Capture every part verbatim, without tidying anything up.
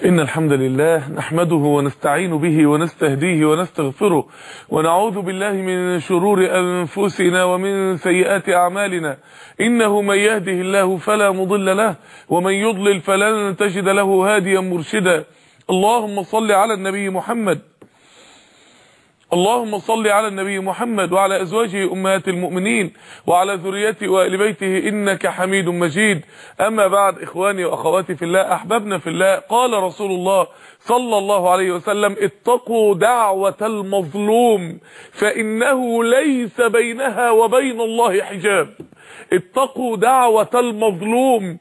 إن الحمد لله نحمده ونستعين به ونستهديه ونستغفره ونعوذ بالله من شرور أنفسنا ومن سيئات أعمالنا. إنه من يهده الله فلا مضل له ومن يضلل فلن تجد له هاديا مرشدا. اللهم صل على النبي محمد اللهم صل على النبي محمد وعلى أزواجه أمهات المؤمنين وعلى ذريته وآل بيته إنك حميد مجيد. أما بعد، إخواني وأخواتي في الله، أحبابنا في الله، قال رسول الله صلى الله عليه وسلم: اتقوا دعوة المظلوم فإنه ليس بينها وبين الله حجاب. اتقوا دعوة المظلوم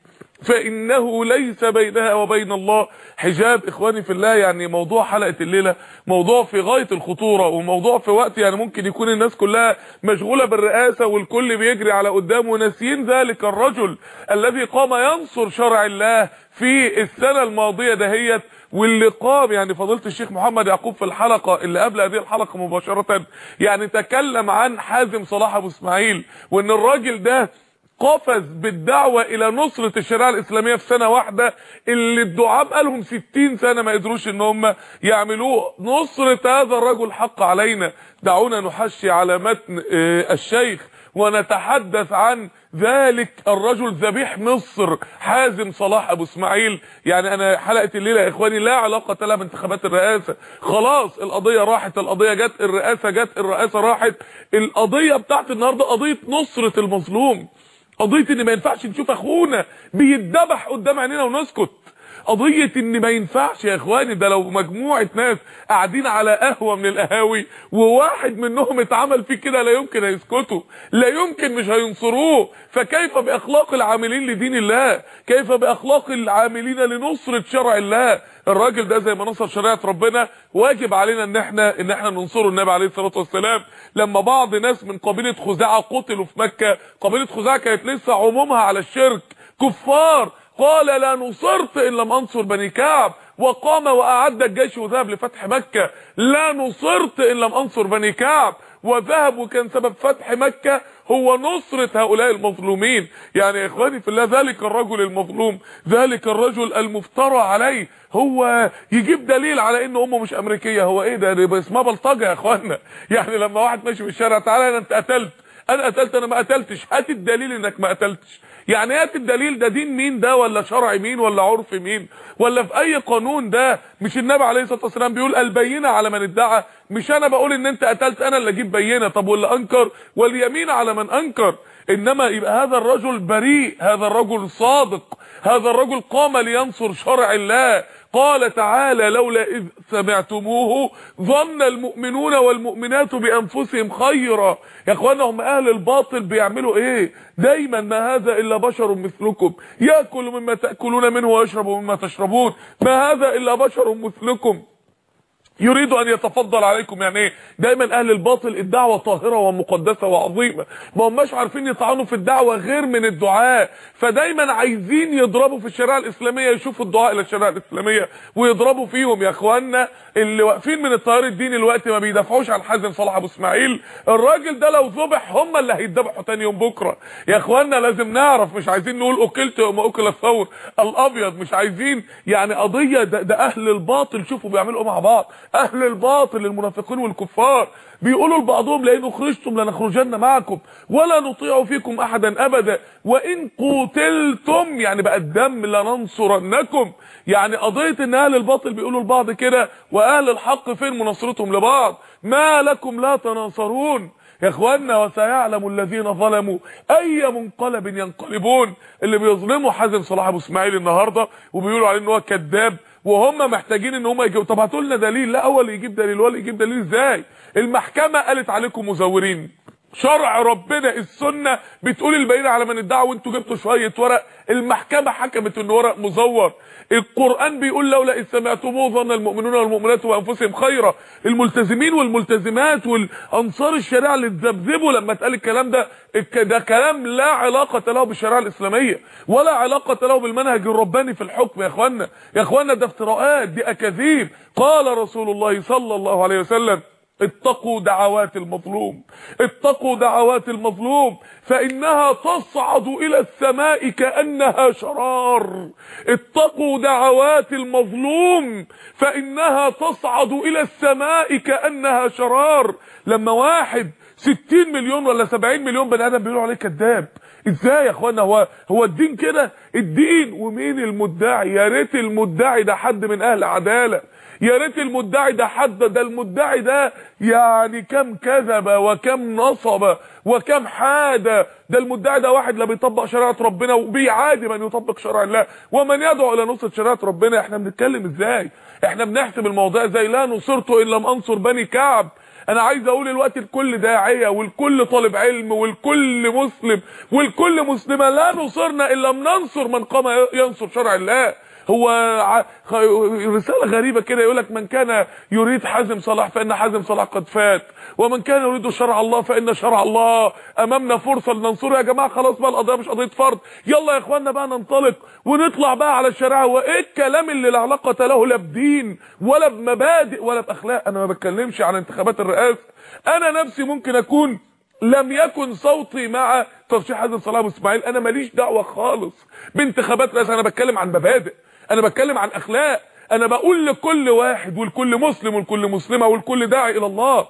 فإنه ليس بينها وبين الله حجاب. إخواني في الله، يعني موضوع حلقة الليلة موضوع في غاية الخطورة، وموضوع في وقت يعني ممكن يكون الناس كلها مشغولة بالرئاسة والكل بيجري على قدامه وناسيين ذلك الرجل الذي قام ينصر شرع الله في السنة الماضية دهيت، واللي قام يعني فضيلة الشيخ محمد يعقوب في الحلقة اللي قبل هذه الحلقة مباشرة يعني تكلم عن حازم صلاح ابو اسماعيل، وان الراجل ده قفز بالدعوة الى نصرة الشريعة الاسلامية في سنة واحدة، اللي الدعاء بقالهم ستين سنة ما قدروش ان هم يعملوه. نصرة هذا الرجل حق علينا. دعونا نحشي على متن الشيخ ونتحدث عن ذلك الرجل ذبيح مصر حازم صلاح ابو اسماعيل. يعني انا حلقة الليلة يا اخواني لا علاقة لها بانتخابات الرئاسة، خلاص القضية راحت، القضية جت، الرئاسة جت، الرئاسة راحت. القضية بتاعت النهاردة قضية نصرة المظلوم، قضية ان ما ينفعش نشوف اخونا بيتذبح قدام عينينا ونسكت، قضية ان ما ينفعش يا اخواني. ده لو مجموعة ناس قاعدين على قهوة من القهاوي وواحد منهم اتعمل فيه كده لا يمكن هيسكتوا، لا يمكن مش هينصروه. فكيف باخلاق العاملين لدين الله؟ كيف باخلاق العاملين لنصرة شرع الله؟ الراجل ده زي ما نصر شريعة ربنا واجب علينا ان احنا ان احنا ننصره. النبي عليه الصلاة والسلام لما بعض ناس من قبيلة خزاعة قتلوا في مكة، قبيلة خزاعة كانت لسه عمومها على الشرك، كفار، قال: لا نصرت ان لم انصر بني كعب، وقام واعد الجيش وذهب لفتح مكة. لا نصرت ان لم انصر بني كعب، وذهب، وكان سبب فتح مكة هو نصرة هؤلاء المظلومين. يعني يا اخواني في الله، ذلك الرجل المظلوم، ذلك الرجل المفترى عليه، هو يجيب دليل على ان امه مش امريكية. هو ايه ده؟ ده اسمها بلطجة يا اخوانا. يعني لما واحد ماشي في الشارع: تعالى انت قتلت، انا قتلت، انا ما قتلتش، هات الدليل انك ما قتلتش. يعني هات الدليل. ده دين مين ده؟ ولا شرع مين؟ ولا عرف مين؟ ولا في اي قانون ده؟ مش النبي عليه الصلاه والسلام بيقول: البينه على من ادعى؟ مش انا بقول ان انت قتلت، انا اللي اجيب بينه. طب واللي انكر؟ واليمين على من انكر. انما يبقى هذا الرجل بريء، هذا الرجل صادق، هذا الرجل قام لينصر شرع الله. قال تعالى: لولا إذ سمعتموه ظن المؤمنون والمؤمنات بأنفسهم خيرا. يا اخوانا، هم اهل الباطل بيعملوا ايه؟ دايما: ما هذا الا بشر مثلكم ياكل مما تاكلون منه ويشرب مما تشربون، ما هذا الا بشر مثلكم يريد ان يتفضل عليكم. يعني ايه؟ دايما اهل الباطل الدعوه طاهره ومقدسه وعظيمه، ما هماش عارفين يطعنوا في الدعوه غير من الدعاء، فدايما عايزين يضربوا في الشريعه الاسلاميه، يشوفوا الدعاء الى الشريعه الاسلاميه ويضربوا فيهم. يا اخوانا، اللي واقفين من التيار الديني الوقت ما بيدافعوش عن حازم صلاح ابو اسماعيل. الراجل ده لو ذبح هم اللي هيتذبحوا تاني يوم بكره. يا اخوانا لازم نعرف، مش عايزين نقول اكلت وما اكل الثور الابيض، مش عايزين يعني قضيه. ده, ده اهل الباطل شوفوا بيعملوا ايه مع بعض. اهل الباطل المنافقين والكفار بيقولوا لبعضهم: لئن اخرجتم لنخرجن معكم ولا نطيع فيكم احدا ابدا وان قتلتم، يعني بقى الدم لننصرنكم. يعني قضيه ان اهل الباطل بيقولوا لبعض كده، واهل الحق فين مناصرتهم لبعض؟ ما لكم لا تناصرون. يا اخوانا، وسيعلم الذين ظلموا اي منقلب ينقلبون. اللي بيظلموا حازم صلاح ابو اسماعيل النهارده وبيقولوا عليه ان هو كذاب، وهم محتاجين ان هم يجيبوا. طب هاتوا لنا دليل. لا، هو اللي يجيب دليل. ولا يجيب دليل ازاي؟ المحكمه قالت عليكم مزورين. شرع ربنا السنه بتقول البينه على من ادعى، وانتوا جبتوا شويه ورق. المحكمه حكمت ان ورق مزور. القران بيقول: لولا اذ سمعتموه ظن المؤمنون والمؤمنات بانفسهم خيرا. الملتزمين والملتزمات والانصار الشريعه اللي اتذبذبوا لما اتقال الكلام ده، ده كلام لا علاقه له بالشريعه الاسلاميه ولا علاقه له بالمنهج الرباني في الحكم. يا اخوانا يا اخوانا ده افتراءات، دي اكاذيب. قال رسول الله صلى الله عليه وسلم: اتقوا دعوات المظلوم، اتقوا دعوات المظلوم فإنها تصعد إلى السماء كأنها شرار. اتقوا دعوات المظلوم فإنها تصعد إلى السماء كأنها شرار. لما واحد ستين مليون ولا سبعين مليون بني آدم بيقولوا عليه كذاب، ازاي يا اخوانا؟ هو هو الدين كده؟ الدين ومين المدعي؟ يا ريت المدعي ده حد من اهل عداله، يا ريت المدعي ده حد، ده المدعي ده يعني كم كذب وكم نصب وكم حاد. ده المدعي ده واحد لا بيطبق شريعه ربنا وبيعادي من يطبق شرع الله ومن يدعو الى نصره شريعه ربنا. احنا بنتكلم ازاي؟ احنا بنحسب الموضوع ازاي؟ لا نصرت ان لم انصر بني كعب. انا عايز اقول الوقت لكل داعيه ولكل طالب علم ولكل مسلم ولكل مسلمه، لا نصرنا الا لم ننصر من قام ينصر شرع الله. هو رساله غريبه كده يقول لك من كان يريد حازم صلاح فان حازم صلاح قد فات، ومن كان يريد شرع الله فان شرع الله امامنا فرصه لننصره. يا جماعه خلاص بقى، القضيه مش قضيه فرض، يلا يا اخوانا بقى ننطلق ونطلع بقى على الشريعه. وايه الكلام اللي لا علاقه له لا بدين ولا بمبادئ ولا باخلاق؟ انا ما بتكلمش عن انتخابات الرئاسه، انا نفسي ممكن اكون لم يكن صوتي مع ترشيح حازم صلاح ابو اسماعيل، انا ماليش دعوه خالص بانتخابات الرئاسه. انا بتكلم عن مبادئ، انا بتكلم عن اخلاق، انا بقول لكل واحد ولكل مسلم ولكل مسلمه ولكل داعي الى الله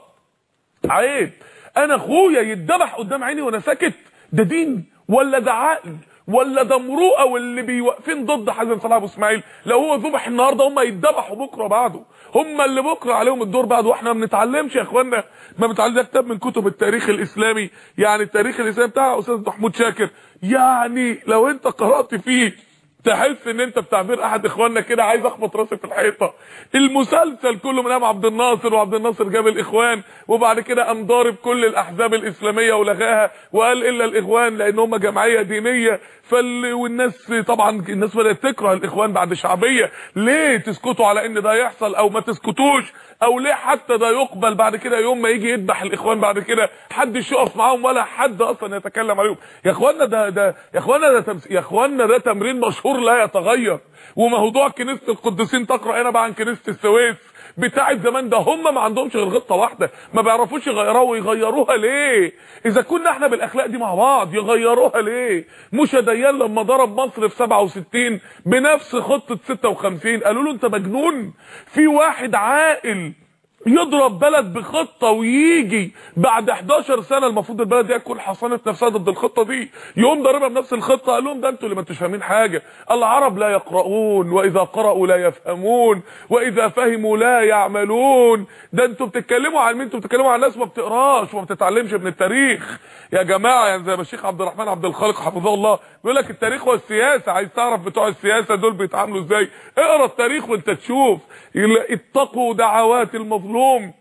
عيب انا اخويا يتذبح قدام عيني وانا ساكت؟ ده دين ولا ده عقل ولا ده مروءه؟ واللي بيوقفين ضد حازم صلاح ابو اسماعيل لو هو ذبح النهارده هم يتذبحوا بكره بعده، هم اللي بكره عليهم الدور بعده. واحنا ما بنتعلمش يا اخوانا، ما بنتعلمش. ده كتاب من كتب التاريخ الاسلامي، يعني التاريخ الاسلامي بتاع استاذ محمود شاكر، يعني لو انت قرات فيه تحس ان انت بتعبير احد اخواننا كده عايز اخبط راسي في الحيطه. المسلسل كله من ايام عبد الناصر، وعبد الناصر جاب الاخوان وبعد كده قام ضارب كل الاحزاب الاسلاميه ولغاها وقال الا الاخوان لان هم جمعيه دينيه. فال والناس طبعا الناس بدات تكره الاخوان بعد شعبيه. ليه تسكتوا على ان ده يحصل او ما تسكتوش؟ او ليه حتى ده يقبل بعد كده يوم ما يجي يذبح الاخوان بعد كده حدش يقف معاهم ولا حد اصلا يتكلم عليهم؟ يا اخوانا ده ده يا اخوانا ده تمس... يا اخوانا ده تمرين مشهور لا يتغير. وموضوع كنيسه القديسين تقرا هنا بقى عن كنيسه السويس بتاعت زمان، ده هم ما عندهمش غير غطه واحده، ما بيعرفوش يغيروها. ويغيروها ليه اذا كنا احنا بالاخلاق دي مع بعض؟ يغيروها ليه؟ موشا ديان لما ضرب مصر في سبعة وستين بنفس خطه ستة وخمسين قالوا له انت مجنون؟ في واحد عاقل يضرب بلد بخطه ويجي بعد حداشر سنه المفروض البلد دي تكون حصنت نفسها ضد الخطه دي، يقوم ضاربها بنفس الخطه؟ قال لهم ده انتوا اللي ما انتوش فاهمين حاجه، العرب لا يقرؤون واذا قرأوا لا يفهمون واذا فهموا لا يعملون. ده انتوا بتتكلموا عن مين؟ انتوا بتتكلموا عن ناس ما بتقراش وما بتتعلمش من التاريخ يا جماعه. يعني زي ما الشيخ عبد الرحمن عبد الخالق حفظه الله بيقول لك التاريخ والسياسه، عايز تعرف بتوع السياسه دول بيتعاملوا ازاي؟ اقرا التاريخ وانت تشوف. اتقوا دعوات المظلوم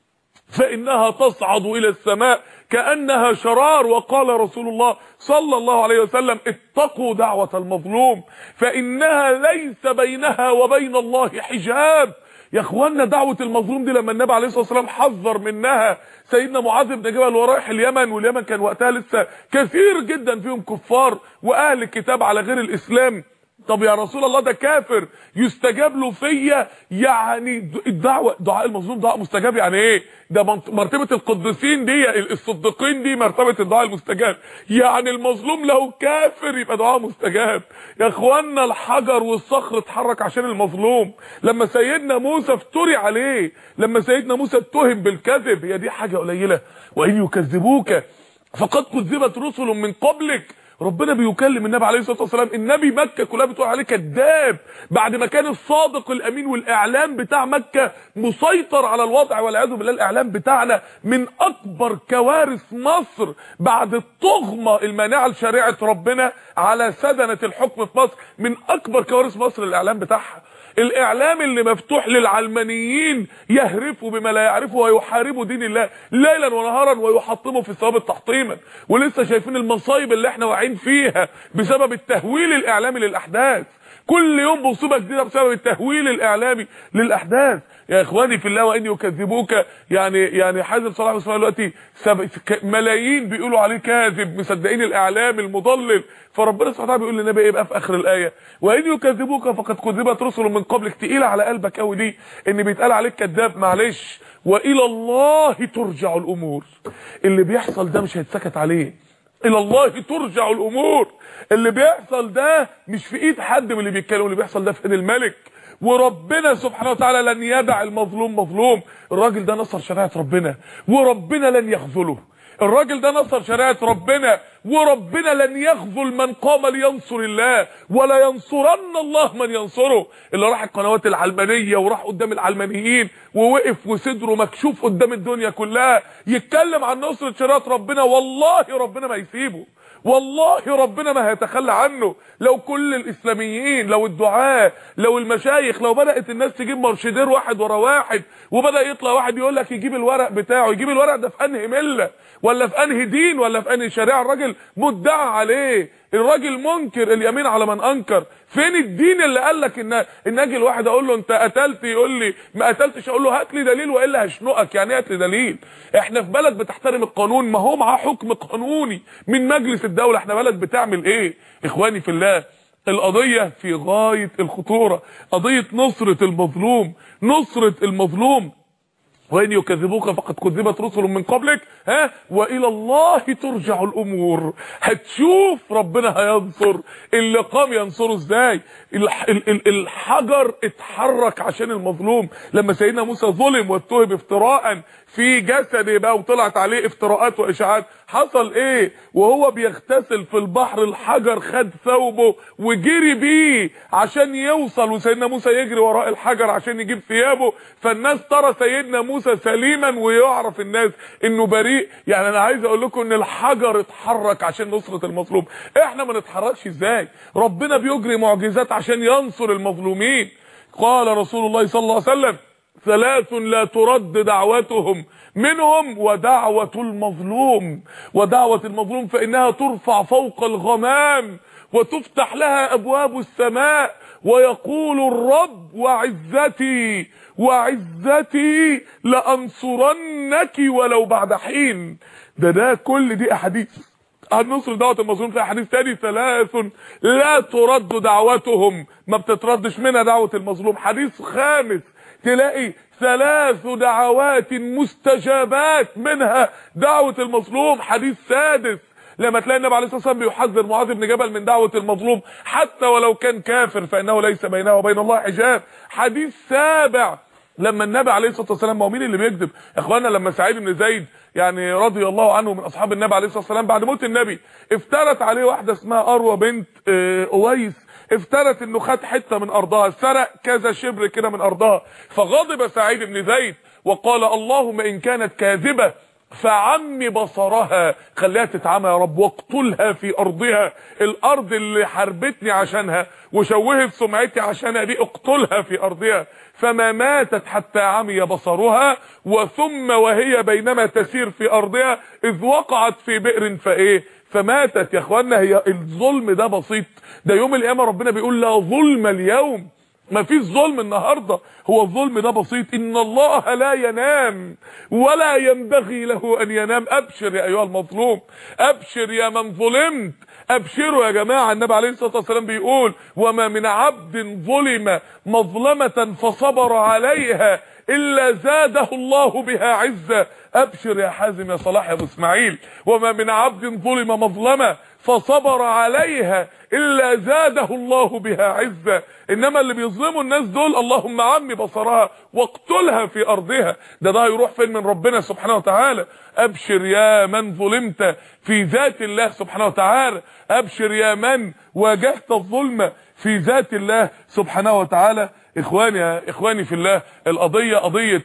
فإنها تصعد إلى السماء كأنها شرار. وقال رسول الله صلى الله عليه وسلم اتقوا دعوة المظلوم فإنها ليس بينها وبين الله حجاب. يا اخوانا دعوة المظلوم دي لما النبي عليه الصلاة والسلام حذر منها سيدنا معاذ بن جبل ورايح اليمن، واليمن كان وقتها لسه كثير جدا فيهم كفار واهل الكتاب على غير الاسلام. طب يا رسول الله ده كافر يستجاب له فيا؟ يعني الدعوه دعاء المظلوم دعاء مستجاب يعني ايه؟ ده مرتبه القديسين دي الصديقين دي مرتبه الدعاء المستجاب، يعني المظلوم لو كافر يبقى دعاء مستجاب. يا اخوانا الحجر والصخر اتحرك عشان المظلوم. لما سيدنا موسى افتري عليه، لما سيدنا موسى اتهم بالكذب، هي دي حاجه قليله؟ وان يكذبوك فقد كذبت رسل من قبلك. ربنا بيكلم النبي عليه الصلاه والسلام، النبي مكه كلها بتقول عليه كذاب بعد ما كان الصادق الامين، والاعلام بتاع مكه مسيطر على الوضع. والعياذ بالله الاعلام بتاعنا من اكبر كوارث مصر بعد الطغمه المانعه لشريعه ربنا على سدنه الحكم في مصر. من اكبر كوارث مصر الاعلام بتاعها، الاعلام اللي مفتوح للعلمانيين يهرفوا بما لا يعرفوا ويحاربوا دين الله ليلا ونهارا ويحطموا في الثوابت تحطيما. ولسه شايفين المصايب اللي احنا واقعين فيها بسبب التهويل الاعلامي للاحداث. كل يوم مصيبه جديده بسبب التهويل الاعلامي للاحداث. يا اخواني في الله، وان يكذبوك يعني يعني حازم صلاح اسماعيل دلوقتي ملايين بيقولوا عليه كاذب، مصدقين الاعلام المضلل. فربنا سبحانه وتعالى بيقول للنبي ايه بقى في اخر الايه؟ وان يكذبوك فقد كذبت رسل من قبلك. تقيله على قلبك قوي دي، ان بيتقال عليك كذاب. معلش، والى الله ترجع الامور. اللي بيحصل ده مش هيتسكت عليه، الى الله ترجع الامور. اللي بيحصل ده مش في ايد حد من اللي بيتكلم، اللي بيحصل ده في ايد الملك. وربنا سبحانه وتعالى لن يدع المظلوم مظلوم. الراجل ده نصر شريعه ربنا وربنا لن يخذله. الراجل ده نصر شريعه ربنا وربنا لن يخذل من قام لينصر الله، ولا ينصرن الله من ينصره. اللي راح القنوات العلمانيه وراح قدام العلمانيين ووقف وصدره مكشوف قدام الدنيا كلها يتكلم عن نصره شريعه ربنا، والله ربنا ما يسيبه، والله ربنا ما هيتخلى عنه. لو كل الاسلاميين، لو الدعاة، لو المشايخ، لو بدأت الناس تجيب مرشدير واحد ورا واحد، وبدأ يطلع واحد يقول لك يجيب الورق بتاعه، يجيب الورق ده في انهي مله ولا في انهي دين ولا في انهي شريعه؟ الراجل مدعى عليه، الراجل منكر اليمين على من انكر. فين الدين اللي قال لك ان ان اجي الواحد اقول له انت قتلت، يقول لي ما قتلتش، اقول له هات لي دليل والا هشنقك. يعني هات لي دليل. احنا في بلد بتحترم القانون، ما هو معاه حكم قانوني من مجلس الدوله. احنا بلد بتعمل ايه؟ اخواني في الله، القضيه في غايه الخطوره، قضيه نصره المظلوم، نصره المظلوم. وإن يكذبوك فقد كذبت رسل من قبلك، ها والى الله ترجع الامور. هتشوف ربنا هينصر اللي قام ينصره ازاي. الحجر اتحرك عشان المظلوم. لما سيدنا موسى ظلم واتهم افتراء في جسده بقى وطلعت عليه افتراءات واشاعات، حصل ايه؟ وهو بيغتسل في البحر الحجر خد ثوبه وجري بيه عشان يوصل، وسيدنا موسى يجري وراء الحجر عشان يجيب ثيابه. فالناس ترى سيدنا موسى سليما ويعرف الناس انه بريء. يعني انا عايز اقول لكم ان الحجر اتحرك عشان نصرة المظلوم. احنا ما نتحركش ازاي؟ ربنا بيجري معجزات عشان ينصر المظلومين. قال رسول الله صلى الله عليه وسلم: ثلاث لا ترد دعوتهم، منهم ودعوة المظلوم. ودعوة المظلوم فإنها ترفع فوق الغمام وتفتح لها أبواب السماء، ويقول الرب: وعزتي وعزتي لأنصرنك ولو بعد حين. ده ده كل دي أحاديث عن نصر دعوة المظلوم. في أحاديث تاني: ثلاث لا ترد دعوتهم، ما بتتردش منها دعوة المظلوم. حديث خامس تلاقي ثلاث دعوات مستجابات منها دعوة المظلوم. حديث سادس لما تلاقي النبي عليه الصلاه والسلام بيحذر معاذ بن جبل من دعوه المظلوم حتى ولو كان كافر فانه ليس بينه وبين الله حجاب. حديث سابع لما النبي عليه الصلاه والسلام، ما هو مين اللي بيكذب يا اخوانا؟ لما سعيد بن زيد يعني رضي الله عنه من اصحاب النبي عليه الصلاه والسلام بعد موت النبي افترت عليه واحده اسمها اروى بنت اويس، افترت انه خد حته من ارضها، سرق كذا شبر كده من ارضها. فغضب سعيد بن زيد وقال: اللهم ان كانت كاذبه فعمي بصرها، خليها تتعمى يا رب، واقتلها في ارضها، الارض اللي حاربتني عشانها وشوهت سمعتي عشانها دي اقتلها في ارضها. فما ماتت حتى عمي بصرها، وثم وهي بينما تسير في ارضها اذ وقعت في بئر فايه فماتت. يا اخوانا هي الظلم ده بسيط، ده يوم القيامه ربنا بيقول لا ظلم اليوم، ما فيش ظلم النهارده، هو الظلم ده بسيط. ان الله لا ينام ولا ينبغي له ان ينام. ابشر يا ايها المظلوم، ابشر يا من ظلمت، ابشروا يا جماعه. النبي عليه الصلاه والسلام بيقول: وما من عبد ظلم مظلمه فصبر عليها الا زاده الله بها عزه. ابشر يا حازم يا صلاح يا ابو اسماعيل، وما من عبد ظلم مظلمه فصبر عليها الا زاده الله بها عزه. انما اللي بيظلموا الناس دول اللهم عمي بصرها واقتلها في ارضها. ده ده هيروح فين من ربنا سبحانه وتعالى؟ ابشر يا من ظلمت في ذات الله سبحانه وتعالى، ابشر يا من واجهت الظلم في ذات الله سبحانه وتعالى. اخواني يا اخواني في الله، القضيه قضيه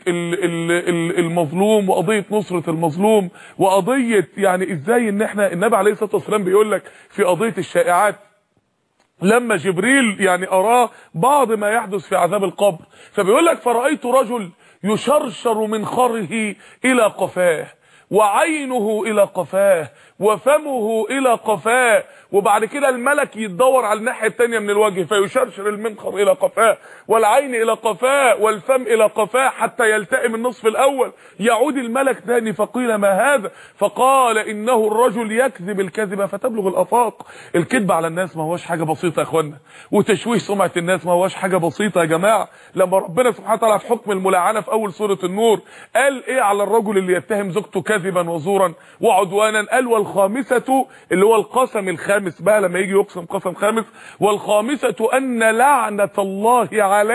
المظلوم وقضيه نصره المظلوم وقضيه يعني ازاي ان احنا النبي عليه الصلاه والسلام بيقول لك في قضيه الشائعات لما جبريل يعني اراه بعض ما يحدث في عذاب القبر، فبيقول لك: فرأيت رجل يشرشر من خره الى قفاه وعينه الى قفاه وفمه الى قفاه، وبعد كده الملك يتدور على الناحيه الثانيه من الوجه فيشرشر المنخر الى قفاه والعين الى قفاه والفم الى قفاه حتى يلتئم النصف الاول. يعود الملك ثاني فقيل ما هذا؟ فقال انه الرجل يكذب الكذبه فتبلغ الافاق. الكذب على الناس ما هوش حاجه بسيطه يا اخوانا، وتشويه سمعه الناس ما هوش حاجه بسيطه يا جماعه. لما ربنا سبحانه وتعالى في حكم الملاعنه في اول سوره النور قال ايه على الرجل اللي يتهم زوجته كذبا وزورا وعدوانا؟ قال والخامسه، اللي هو القسم الخامس بقى لما يجي يقسم قسم خامس، والخامسه ان لعنه الله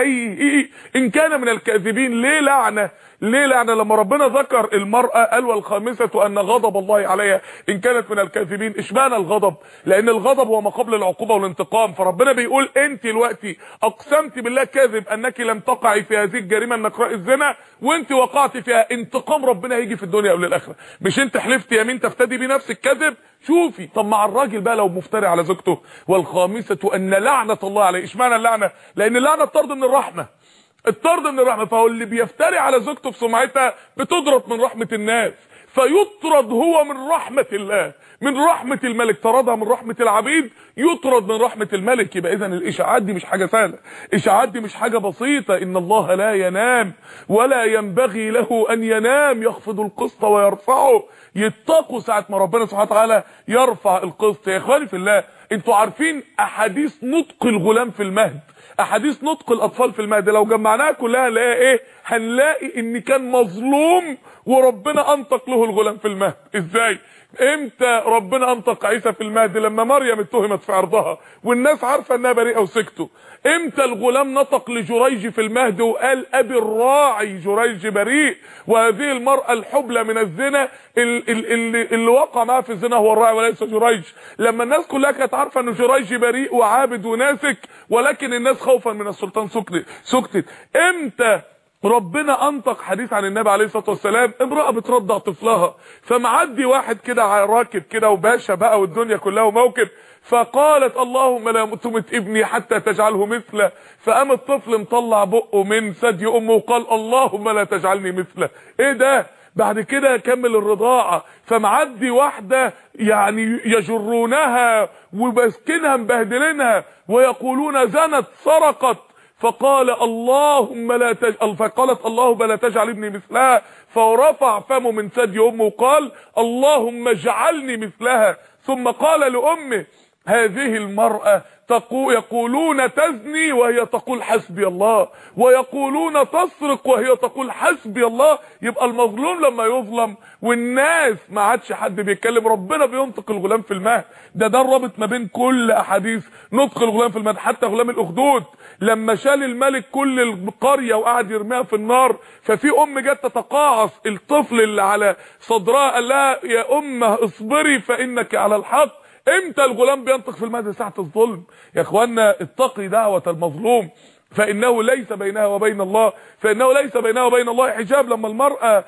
عليه ان كان من الكاذبين. ليه لعنه؟ ليه لعنه؟ لما ربنا ذكر المرأة قال والخامسة ان غضب الله عليها ان كانت من الكاذبين. اشمعنى الغضب؟ لان الغضب هو ما قبل العقوبة والانتقام. فربنا بيقول انت دلوقتي اقسمت بالله كاذب انك لم تقعي في هذه الجريمة النكراء الزنا، وانت وقعت فيها، انتقام ربنا هيجي في الدنيا قبل الاخره. مش انت حلفت يمين تفتدي بنفسك كذب؟ شوفي طب مع الراجل بقى لو مفتري على زوجته، والخامسة ان لعنة الله عليه. اشمعنى اللعنة؟ لان اللعنة الطرد من الرحمة، الطرد من الرحمه. فهو اللي بيفتري على زوجته بسمعتها بتضرب من رحمه الناس، فيطرد هو من رحمه الله، من رحمه الملك. طردها من رحمه العبيد، يطرد من رحمه الملك. يبقى اذا الاشاعات دي مش حاجه سهله، الاشاعات دي مش حاجه بسيطه. ان الله لا ينام ولا ينبغي له ان ينام، يخفض القسط ويرفعه. يتقوا ساعه ما ربنا سبحانه وتعالى يرفع القسط. يا اخواني في الله، انتوا عارفين احاديث نطق الغلام في المهد، احاديث نطق الاطفال في المهد، لو جمعناها كلها هنلاقي ايه؟ هنلاقي ان كان مظلوم وربنا انطق له الغلام في المهد. ازاي؟ امتى ربنا انطق عيسى في المهد؟ لما مريم اتهمت في عرضها والناس عارفه انها بريئه وسكتوا. امتى الغلام نطق لجريج في المهد وقال ابي الراعي جريج بريء، وهذه المراه الحبلى من الزنا اللي, اللي وقع معها في الزنا هو الراعي وليس جريج. لما الناس كلها كانت عارفه ان جريج بريء وعابد وناسك، ولكن الناس خوفا من السلطان سكتت. امتى ربنا انطق حديث عن النبي عليه الصلاه والسلام؟ امراه بترضع طفلها، فمعدي واحد كده راكب كده وباشا بقى والدنيا كلها وموكب، فقالت اللهم لا تمت ابني حتى تجعله مثله. فقام الطفل مطلع بقه من ثدي امه وقال اللهم لا تجعلني مثله. ايه ده؟ بعد كده كمل الرضاعه، فمعدي واحده يعني يجرونها وبسكنها مبهدلينها ويقولون زنت سرقت، فقال اللهم لا تجعل، فقالت اللهم لا تجعل ابني مثلها، فرفع فمه من ثدي امه وقال اللهم اجعلني مثلها. ثم قال لامه هذه المرأة تقول يقولون تزني وهي تقول حسبي الله، ويقولون تسرق وهي تقول حسبي الله. يبقى المظلوم لما يظلم والناس ما عادش حد بيتكلم، ربنا بينطق الغلام في المهد. ده ده الرابط ما بين كل احاديث نطق الغلام في المهد. حتى غلام الاخدود لما شال الملك كل القريه وقعد يرميها في النار، ففي ام جت تتقاعس الطفل اللي على صدرها قال لها يا امه اصبري فانك على الحق. امتى الغلام بينطق في المهد؟ ساعه الظلم. يا اخوانا اتقي دعوه المظلوم فانه ليس بينها وبين الله فانه ليس بينها وبين الله حجاب. لما المراه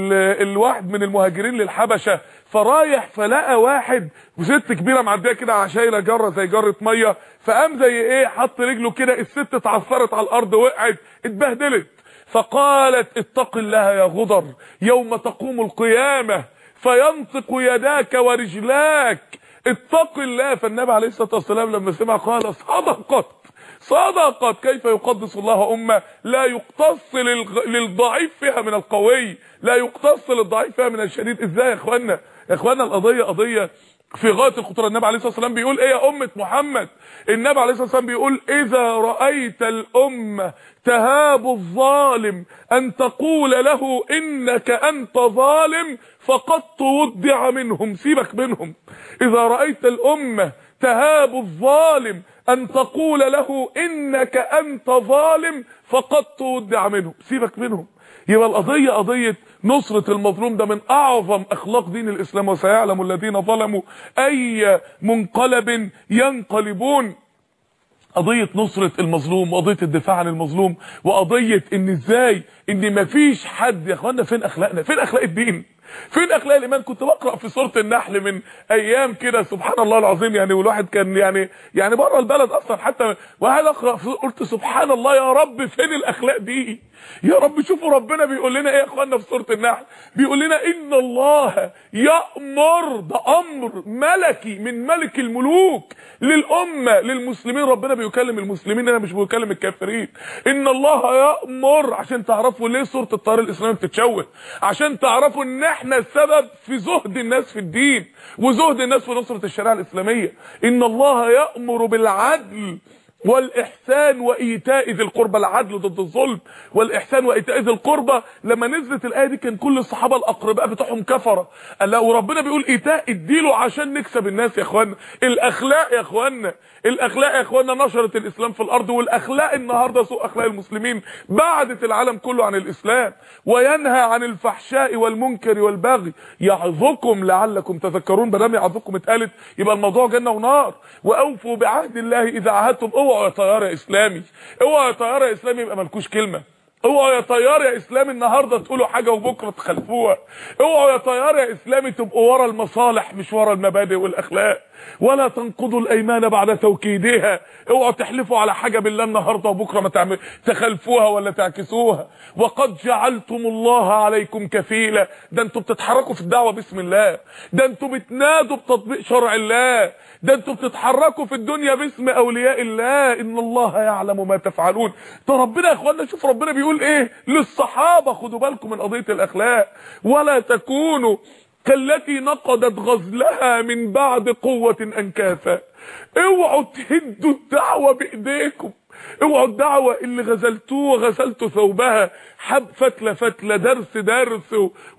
الواحد من المهاجرين للحبشه فرايح فلقى واحد وست كبيره معديه كده شايله جره زي جره ميه، فقام زي ايه حط رجله كده، الست اتعثرت على الارض وقعت اتبهدلت. فقالت اتق الله يا غدر يوم تقوم القيامه فينطق يداك ورجلاك، اتق الله. فالنبي عليه الصلاه والسلام لما سمع قال صدقت صدقت. كيف يقدس الله امه لا يقتص للضعيف فيها من القوي، لا يقتص للضعيف فيها من الشديد؟ ازاي يا اخوانا؟ يا اخوانا القضيه قضيه في غايه الخطوره. النبي عليه الصلاه والسلام بيقول ايه يا امه محمد؟ النبي عليه الصلاه والسلام بيقول اذا رايت الامه تهاب الظالم ان تقول له انك انت ظالم فقد تودع منهم، سيبك منهم. اذا رايت الامه تهاب الظالم ان تقول له انك انت ظالم فقد تودع منهم، سيبك منهم. يبقى القضيه قضيه نصرة المظلوم، ده من اعظم اخلاق دين الاسلام. وسيعلم الذين ظلموا اي منقلب ينقلبون. قضية نصرة المظلوم وقضية الدفاع عن المظلوم وقضية ان ازاي ان مفيش حد. يا اخوانا فين اخلاقنا؟ فين اخلاق الدين؟ فين اخلاق الايمان؟ كنت بقرا في سوره النحل من ايام كده، سبحان الله العظيم يعني، والواحد كان يعني يعني بره البلد اصلا حتى، وقاعد اقرا قلت سبحان الله يا رب فين الاخلاق دي يا رب؟ شوفوا ربنا بيقول لنا ايه يا اخوانا في سوره النحل، بيقول لنا ان الله يأمر، ده امر ملكي من ملك الملوك للامه للمسلمين. ربنا بيكلم المسلمين، انا مش بيكلم الكافرين. ان الله يأمر، عشان تعرفوا ليه سوره الطيار الاسلامي بتتشوه، عشان تعرفوا ان احنا السبب في زهد الناس في الدين وزهد الناس في نصره الشريعه الاسلاميه. ان الله يأمر بالعدل والاحسان وايتاء ذي القربى، العدل ضد الظلم والاحسان وايتاء ذي القربى. لما نزلت الايه دي كان كل الصحابه الاقرباء بتوعهم كفره، قال لا وربنا بيقول ايتاء اديله عشان نكسب الناس يا اخوانا. الاخلاق يا اخوانا، الاخلاق يا اخوانا نشرت الاسلام في الارض، والاخلاق النهارده سوء اخلاق المسلمين بعدت العالم كله عن الاسلام. وينهى عن الفحشاء والمنكر والبغي يعظكم لعلكم تذكرون. بدل يعظكم اتقالت يبقى الموضوع جنه ونار. واوفوا بعهد الله اذا عاهدتم. اوعوا يا طيار يا اسلامي، اوعوا يا طيار يا اسلامي يبقى مالكوش كلمه. اوعوا يا طيار يا اسلامي النهارده تقولوا حاجه وبكره تخلفوها. اوعوا يا طيار يا اسلامي تبقوا ورا المصالح مش ورا المبادئ والاخلاق. ولا تنقضوا الايمان بعد توكيدها. اوعوا تحلفوا على حاجه بالله النهارده وبكره ما تعمل تخلفوها ولا تعكسوها. وقد جعلتم الله عليكم كفيلا. ده انتوا بتتحركوا في الدعوه باسم الله، ده انتوا بتنادوا بتطبيق شرع الله، ده انتوا بتتحركوا في الدنيا باسم اولياء الله. ان الله يعلم ما تفعلون. ده ربنا يا اخوانا، شوف ربنا بيقول ايه للصحابه، خدوا بالكم من قضيه الاخلاق. ولا تكونوا كالتي نقضت غزلها من بعد قوه انكاثا. اوعوا تهدوا الدعوه بايديكم، اوعوا الدعوه اللي غزلتوه وغسلتوا ثوبها حب فتله فتله، درس درس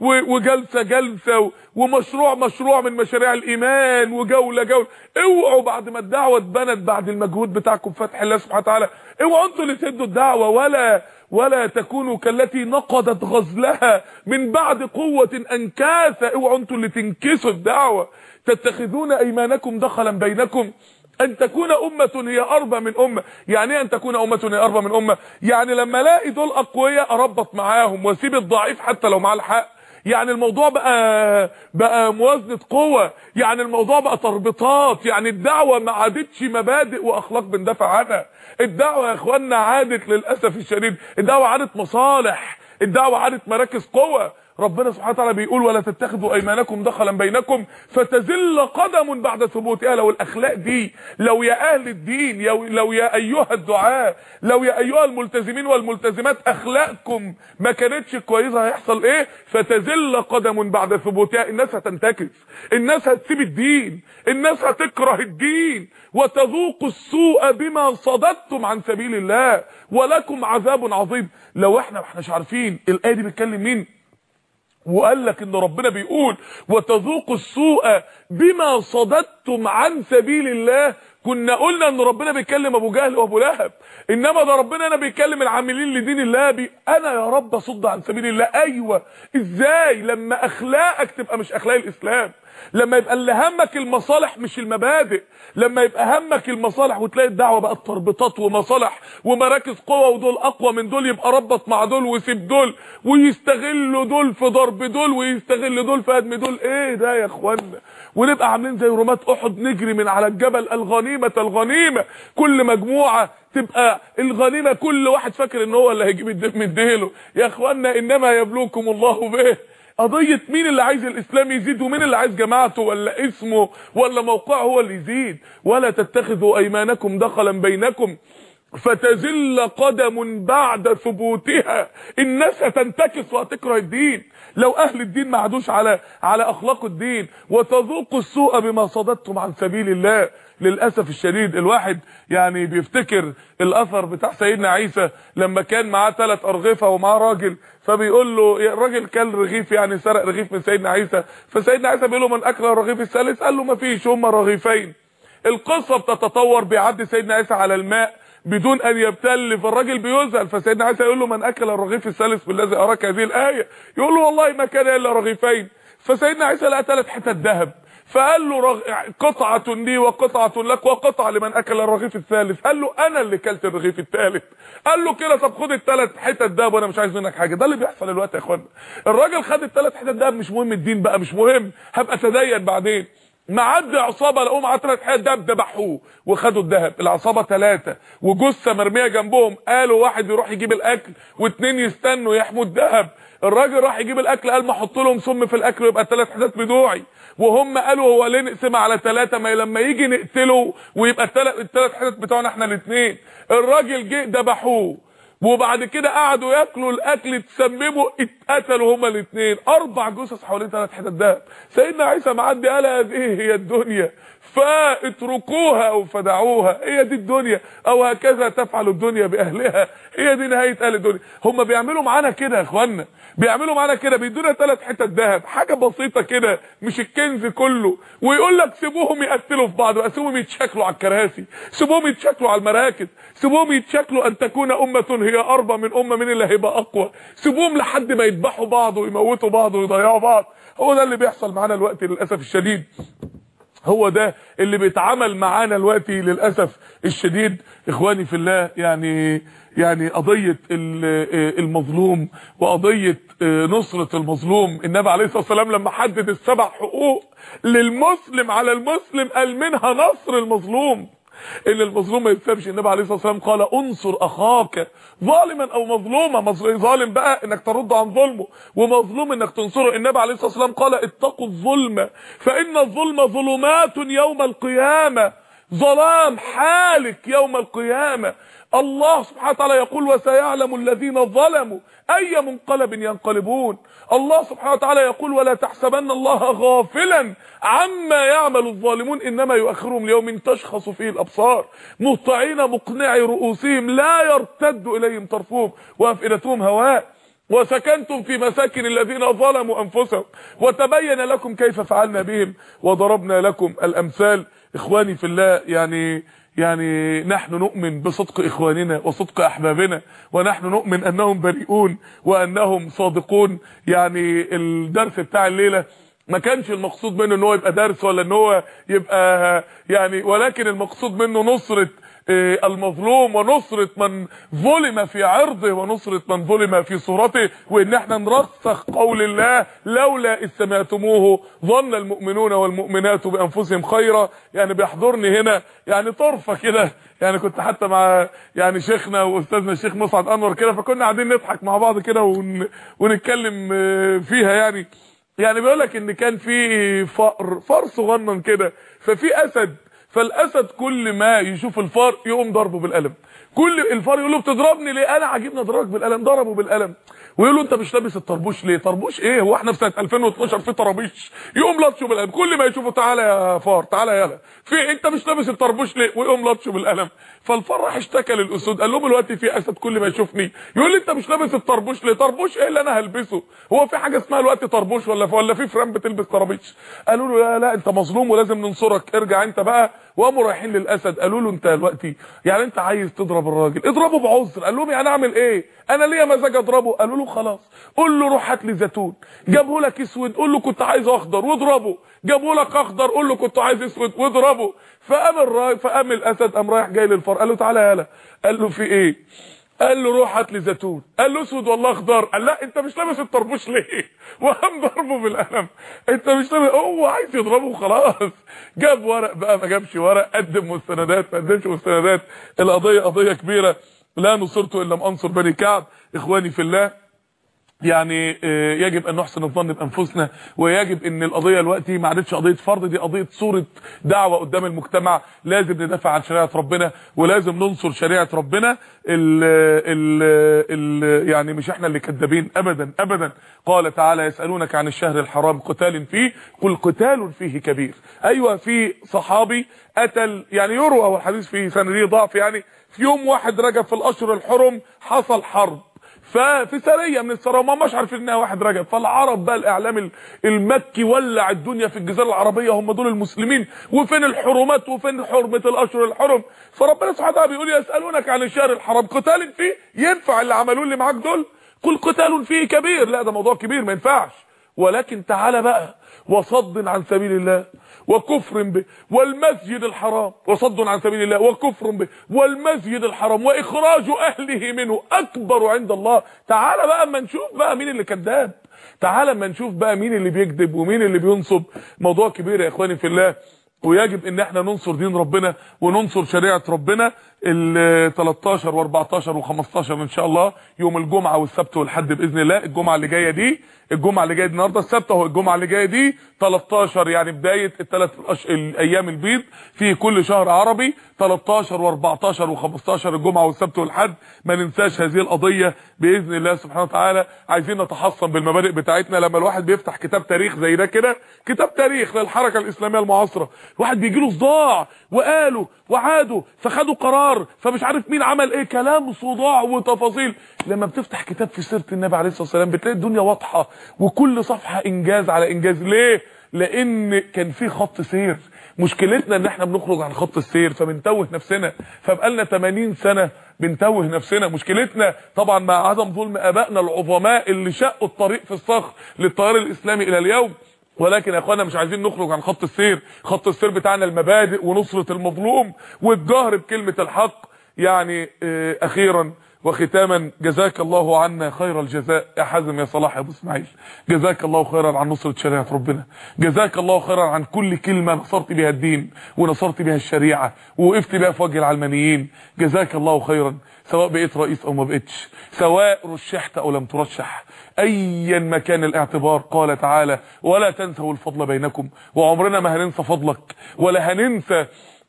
وجلسه جلسه ومشروع مشروع من مشاريع الايمان وجوله جوله. اوعوا بعد ما الدعوه اتبنت بعد المجهود بتاعكم فتح الله سبحانه وتعالى، اوعوا انتوا اللي تهدوا الدعوه. ولا ولا تكونوا كالتي نقضت غزلها من بعد قوه انكاثا. اوعوا انتوا اللي تنكسوا الدعوه. تتخذون ايمانكم دخلا بينكم ان تكون امه هي اربى من امه. يعني ايه ان تكون امه هي اربى من امه؟ يعني لما الاقي دول اقوياء اربط معاهم واسيب الضعيف حتى لو معاه الحق. يعني الموضوع بقى بقى موازنه قوه، يعني الموضوع بقى تربيطات. يعني الدعوه ما عادتش مبادئ واخلاق بندافع عنها. الدعوه يا اخوانا عادت للاسف الشديد، الدعوه عادت مصالح، الدعوه عادت مراكز قوه. ربنا سبحانه وتعالى بيقول ولا تتخذوا ايمانكم دخلا بينكم فتزل قدم بعد ثبوتها. لو الاخلاق دي، لو يا اهل الدين، لو يا ايها الدعاة، لو يا ايها الملتزمين والملتزمات اخلاقكم ما كانتش كويسه، هيحصل ايه؟ فتزل قدم بعد ثبوتها. الناس هتنتكس، الناس هتسيب الدين، الناس هتكره الدين، وتذوقوا السوء بما صددتم عن سبيل الله ولكم عذاب عظيم. لو احنا ما احناش عارفين الايه دي بتكلم مين، وقال لك ان ربنا بيقول وتذوقوا السوء بما صددتم عن سبيل الله، كنا قلنا ان ربنا بيكلم ابو جهل وابو لهب. انما ده ربنا انا بيكلم العاملين لدين الله. بي انا يا رب اصد عن سبيل الله. ايوه ازاي؟ لما اخلاقك تبقى مش اخلاق الاسلام، لما يبقى اللي همك المصالح مش المبادئ، لما يبقى همك المصالح وتلاقي الدعوه بقت تربطات ومصالح ومراكز قوه، ودول اقوى من دول يبقى ربط مع دول ويسيب دول، ويستغلوا دول في ضرب دول ويستغل دول في هدم دول. ايه ده يا اخوانا؟ ونبقى عاملين زي رمات احد نجري من على الجبل الغنيمه الغنيمه. كل مجموعه تبقى الغنيمه، كل واحد فاكر ان هو اللي هيجيب الدم من ديله. يا اخوانا انما يبلوكم الله به. قضيه مين اللي عايز الاسلام يزيد ومين اللي عايز جماعته ولا اسمه ولا موقعه هو اللي يزيد. ولا تتخذوا ايمانكم دخلا بينكم فتزل قدم بعد ثبوتها. الناس هتنتكس وهتكره الدين لو اهل الدين ما عادوش على على اخلاق الدين. وتذوقوا السوء بما صددتم عن سبيل الله. للاسف الشديد الواحد يعني بيفتكر الاثر بتاع سيدنا عيسى لما كان معاه ثلاث ارغفه ومعاه راجل، فبيقول له الراجل كل رغيف، يعني سرق رغيف من سيدنا عيسى، فسيدنا عيسى بيقول له من اكل الرغيف الثالث؟ قال له ما فيش، هم رغيفين. القصه بتتطور، بيعدي سيدنا عيسى على الماء بدون ان يبتل، فالراجل بيزعل، فسيدنا عيسى يقول له من اكل الرغيف الثالث بالذي اراك هذه الايه؟ يقول له والله ما كان الا رغيفين. فسيدنا عيسى لقى ثلاث حتت ذهب، فقال له رغ... قطعه لي وقطعه لك وقطعه لمن اكل الرغيف الثالث. قال له انا اللي كلت الرغيف الثالث. قال له كده طب خد الثلاث حتت دهب وانا مش عايز منك حاجه. ده اللي بيحصل دلوقتي يا اخوانا. الراجل خد الثلاث حتت دهب، مش مهم الدين بقى، مش مهم، هبقى اتدين بعدين. معدي عصابه لقوا معاه ثلاث حتت دهب، ذبحوه وخدوا الذهب. العصابه ثلاثه وجثه مرميه جنبهم، قالوا واحد يروح يجيب الاكل واثنين يستنوا يحموا الذهب. الراجل راح يجيب الاكل، قال ما احط لهم سم في الاكل ويبقى الثلاث حتت بتوعي. وهم قالوا هو ليه نقسمها على ثلاثه، ما لما يجي نقتله ويبقى الثلاث الثلاث حتت بتوعنا احنا الاثنين. الراجل جه ذبحوه، وبعد كده قعدوا ياكلوا الاكل، اتسمموا، اتقتلوا هما الاثنين. اربع جثث حوالين ثلاث حتت دهب. سيدنا عيسى معدي قال هذه هي الدنيا فاتركوها او فدعوها، هي دي الدنيا، او هكذا تفعل الدنيا باهلها، هي دي نهايه اهل الدنيا. هم بيعملوا معانا كده يا اخوانا، بيعملوا معانا كده، بيدونا ثلاث حتت ذهب، حاجه بسيطه كده مش الكنز كله، ويقول لك سيبوهم يقتلوا في بعض، سيبوهم يتشكلوا على الكراسي، سيبوهم يتشكلوا على المراكز، سيبوهم يتشكلوا ان تكون امه هي اربى من امه، من اللي هيبقى اقوى، سيبوهم لحد ما يذبحوا بعض ويموتوا بعض ويضيعوا بعض. هو ده اللي بيحصل معانا دلوقتي للاسف الشديد. هو ده اللي بيتعامل معانا دلوقتي للاسف الشديد. اخواني في الله، يعني يعني قضيه المظلوم وقضيه نصره المظلوم، النبي عليه الصلاه والسلام لما حدد السبع حقوق للمسلم على المسلم قال منها نصر المظلوم، ان المظلوم ما يتسابش. النبي عليه الصلاه والسلام قال انصر اخاك ظالما او مظلوما، ظالم بقى انك ترد عن ظلمه، ومظلوم انك تنصره. النبي عليه الصلاه والسلام قال اتقوا الظلم فان الظلم ظلمات يوم القيامه، ظلام حالك يوم القيامه. الله سبحانه وتعالى يقول وسيعلم الذين ظلموا اي منقلب ينقلبون. الله سبحانه وتعالى يقول ولا تحسبن الله غافلا عما يعمل الظالمون انما يؤخرهم ليوم تشخص فيه الابصار مهطعين مقنعي رؤوسهم لا يرتد اليهم طرفهم وافئدتهم هواء وسكنتم في مساكن الذين ظلموا انفسهم وتبين لكم كيف فعلنا بهم وضربنا لكم الامثال. اخواني في الله، يعني يعني نحن نؤمن بصدق اخواننا وصدق احبابنا، ونحن نؤمن انهم بريئون وانهم صادقون. يعني الدرس بتاع الليله ما كانش المقصود منه ان هو يبقى درس ولا ان هو يبقى يعني، ولكن المقصود منه نصرة المظلوم ونصرة من ظلم في عرضه ونصرة من ظلم في صورته، وان احنا نرسخ قول الله لولا اذ سمعتموه ظن المؤمنون والمؤمنات بانفسهم خيرا. يعني بيحضرني هنا يعني طرفة كده، يعني كنت حتى مع يعني شيخنا واستاذنا الشيخ مسعد انور كده، فكنا قاعدين نضحك مع بعض كده ون... ونتكلم فيها. يعني يعني بيقول لك ان كان في فار فار صغنن كده، ففي اسد، فالاسد كل ما يشوف الفار يقوم ضربه بالقلم. كل الفار يقول له بتضربني ليه؟ انا عاجبني اضربك بالقلم. ضربه بالقلم. ويقول له انت مش لابس الطربوش ليه؟ طربوش ايه؟ هو احنا في سنه ألفين واتناشر في طرابيش؟ يقوم لطشه بالقلم. كل ما يشوفه تعالى يا فار، تعالى يلا، في انت مش لابس الطربوش ليه؟ ويقوم لطشه بالقلم. فالفار راح اشتكى للاسود، قال لهم دلوقتي في اسد كل ما يشوفني يقول لي انت مش لابس الطربوش ليه؟ طربوش ايه اللي انا هلبسه؟ هو في حاجه اسمها دلوقتي طربوش ولا ولا في فران بتلبس طرابيش؟ قالوا له لا لا انت مظلوم ولازم ننصرك، ارجع انت بقى. وقاموا رايحين للاسد قالوا له انت دلوقتي يعني انت عايز تضرب الراجل، اضربه بعذر. قال لهم يعني اعمل ايه؟ انا ليا مزاج اضربه؟ قالوا له خلاص قول له روح هات لي زيتون. جابه لك اسود قول له كنت عايز اخضر واضربه. جابه لك اخضر قول له كنت عايز اسود واضربه. فقام الراجل فقام الاسد قام رايح جاي للفار قال له تعالى يالا. قال له في ايه؟ قال له روح هات لي زيتون. قال له اسود والله اخضر. قال لا انت مش لابس الطربوش ليه؟ وقام ضربه بالقلم. انت مش لابس، هو عايز يضربه خلاص. جاب ورق بقى ما جابش ورق، قدم مستندات ما قدمش مستندات، القضيه قضيه كبيره. لا نصرت الا لم انصر بني كعب. اخواني في الله، يعني يجب ان نحسن الظن بانفسنا، ويجب ان القضيه دلوقتي ما عادتش قضيه فرض، دي قضيه صوره دعوه قدام المجتمع. لازم ندافع عن شريعه ربنا ولازم ننصر شريعه ربنا. ال ال ال يعني مش احنا اللي كذابين ابدا ابدا. قال تعالى يسالونك عن الشهر الحرام قتال فيه قل قتال فيه كبير. ايوه في صحابي قتل، يعني يروى والحديث فيه سنديه ضعف، يعني في يوم واحد رجب في الاشهر الحرم حصل حرب، ففي سريه من السرايا ما مش عارفين انها واحد رجب، فالعرب بقى الاعلام المكي ولع الدنيا في الجزيره العربيه، هم دول المسلمين، وفين الحرمات وفين حرمه الاشهر الحرم. فربنا سبحانه وتعالى بيقول يسالونك عن الشهر الحرام قتال فيه، ينفع اللي عملوه اللي معاك دول؟ قل قتال فيه كبير. لا ده موضوع كبير ما ينفعش. ولكن تعالى بقى وصد عن سبيل الله وكفر به والمسجد الحرام، وصد عن سبيل الله وكفر به والمسجد الحرام واخراج اهله منه اكبر عند الله. تعالى بقى اما نشوف بقى مين اللي كذاب، تعالى اما نشوف بقى مين اللي بيكذب ومين اللي بينصب. موضوع كبير يا اخواني في الله، ويجب ان احنا ننصر دين ربنا وننصر شريعه ربنا. ال تلتاشر واربعتاشر وخمستاشر ان شاء الله يوم الجمعه والسبت والحد باذن الله. الجمعه اللي جايه دي الجمعه اللي جايه دي النهارده السبت اهو، الجمعه اللي جايه دي تلتاشر يعني بدايه الثلاث الايام البيض في كل شهر عربي، تلتاشر واربعتاشر وخمستاشر الجمعه والسبت والحد. ما ننساش هذه القضيه باذن الله سبحانه وتعالى. عايزين نتحصن بالمبادئ بتاعتنا. لما الواحد بيفتح كتاب تاريخ زي ده كده، كتاب تاريخ للحركه الاسلاميه المعاصره، الواحد بيجي له صداع وقالوا وعادوا فخدوا قرار فمش عارف مين عمل ايه، كلام صداع وتفاصيل. لما بتفتح كتاب في سيره النبي عليه الصلاه والسلام بتلاقي الدنيا واضحه وكل صفحه انجاز على انجاز. ليه؟ لان كان في خط سير. مشكلتنا ان احنا بنخرج عن خط السير فبنتوه نفسنا، فبقالنا تمانين سنه بنتوه نفسنا. مشكلتنا طبعا مع عدم ظلم ابائنا العظماء اللي شقوا الطريق في الصخر للتيار الاسلامي الى اليوم. ولكن يا اخوانا مش عايزين نخرج عن خط السير. خط السير بتاعنا المبادئ ونصرة المظلوم والجهر بكلمة الحق. يعني اه اخيرا وختاما، جزاك الله عنا خير الجزاء يا حازم يا صلاح يا ابو اسماعيل. جزاك الله خيرا عن نصرة شريعة ربنا، جزاك الله خيرا عن كل كلمة نصرت بها الدين ونصرت بها الشريعة ووقفت بها في وجه العلمانيين. جزاك الله خيرا، سواء بقيت رئيس او ما بقيتش، سواء رشحت او لم ترشح، ايا ما كان الاعتبار. قال تعالى ولا تنسوا الفضل بينكم. وعمرنا ما هننسى فضلك ولا هننسى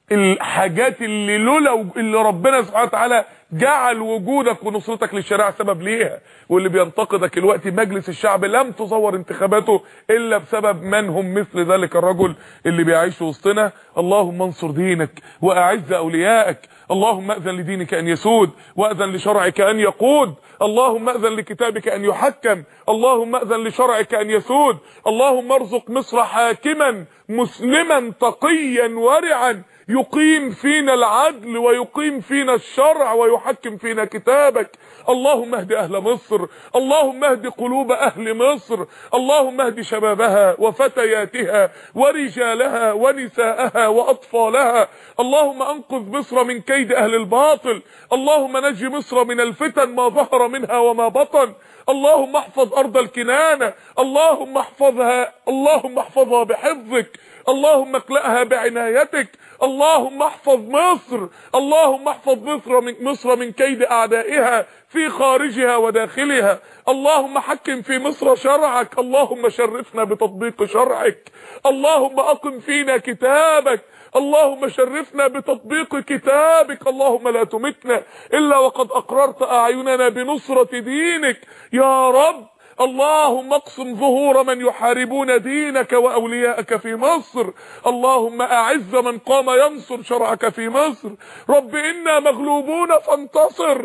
الحاجات اللي لولا اللي ربنا سبحانه وتعالى جعل وجودك ونصرتك للشريعه سبب ليها. واللي بينتقدك الوقت مجلس الشعب لم تزور انتخاباته الا بسبب من هم مثل ذلك الرجل اللي بيعيش وسطنا. اللهم انصر دينك واعز اوليائك. اللهم اذن لدينك ان يسود واذن لشرعك ان يقود. اللهم اذن لكتابك ان يحكم. اللهم اذن لشرعك ان يسود. اللهم ارزق مصر حاكما مسلما تقيا ورعا يقيم فينا العدل ويقيم فينا الشرع ويحكم فينا كتابك. اللهم اهد اهل مصر، اللهم اهد قلوب اهل مصر، اللهم اهد شبابها وفتياتها ورجالها ونساءها واطفالها. اللهم انقذ مصر من كيد اهل الباطل. اللهم نجي مصر من الفتن ما ظهر منها وما بطن. اللهم احفظ ارض الكنانة، اللهم احفظها، اللهم احفظها بحفظك، اللهم اكلأها بعنايتك. اللهم احفظ مصر، اللهم احفظ مصر من مصر من كيد اعدائها في خارجها وداخلها. اللهم حكم في مصر شرعك، اللهم شرفنا بتطبيق شرعك. اللهم اقم فينا كتابك، اللهم شرفنا بتطبيق كتابك. اللهم لا تمتنا الا وقد اقررت اعيننا بنصرة دينك يا رب. اللهم اقسم ظهور من يحاربون دينك واولياءك في مصر. اللهم اعز من قام ينصر شرعك في مصر. رب انا مغلوبون فانتصر،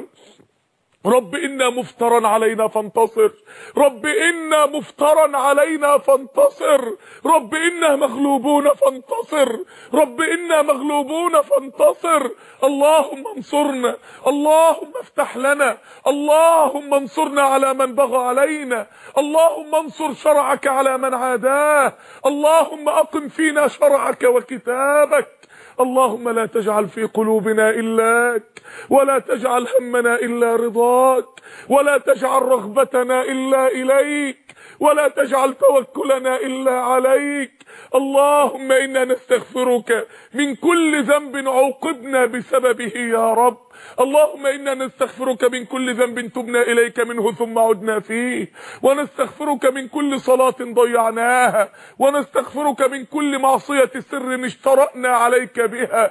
رب إنا مفترا علينا فانتصر، رب إنا مفترا علينا فانتصر، رب إنا مغلوبون فانتصر، رب إنا مغلوبون فانتصر. اللهم انصرنا، اللهم افتح لنا، اللهم انصرنا على من بغى علينا، اللهم انصر شرعك على من عاداه، اللهم أقم فينا شرعك وكتابك. اللهم لا تجعل في قلوبنا إلاك، ولا تجعل همنا إلا رضاك، ولا تجعل رغبتنا إلا إليك، ولا تجعل توكلنا إلا عليك. اللهم إنا نستغفرك من كل ذنب عوقبنا بسببه يا رب. اللهم إنا نستغفرك من كل ذنب تبنا إليك منه ثم عدنا فيه، ونستغفرك من كل صلاة ضيعناها، ونستغفرك من كل معصية سر اشترأنا عليك بها،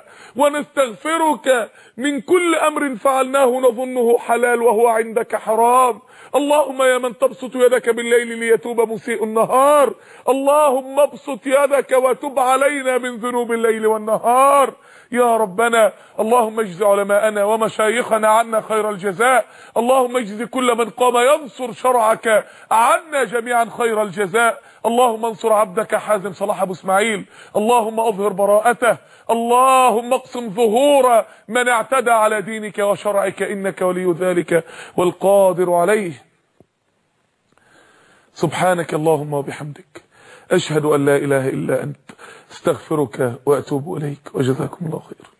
ونستغفرك من كل أمر فعلناه نظنه حلال وهو عندك حرام. اللهم يا من تبسط يدك بالليل ليتوب مسيء النهار، اللهم ابسط يدك وتب علينا من ذنوب الليل والنهار يا ربنا. اللهم اجز علماءنا ومشايخنا عنا خير الجزاء. اللهم اجز كل من قام ينصر شرعك عنا جميعا خير الجزاء. اللهم انصر عبدك حازم صلاح ابو اسماعيل، اللهم اظهر براءته، اللهم اقسم ظهور من اعتدى على دينك وشرعك، انك ولي ذلك والقادر عليه. سبحانك اللهم وبحمدك أشهد أن لا إله إلا أنت استغفرك وأتوب إليك وجزاكم الله خير.